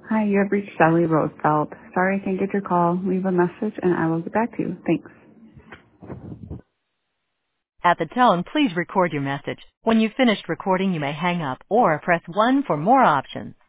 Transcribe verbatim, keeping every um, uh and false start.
Hi, you have reached Sally Roosevelt. Sorry I can't get your call. Leave a message and I will get back to you. Thanks. At the tone, please record your message. When you've finished recording, you may hang up or press one for more options.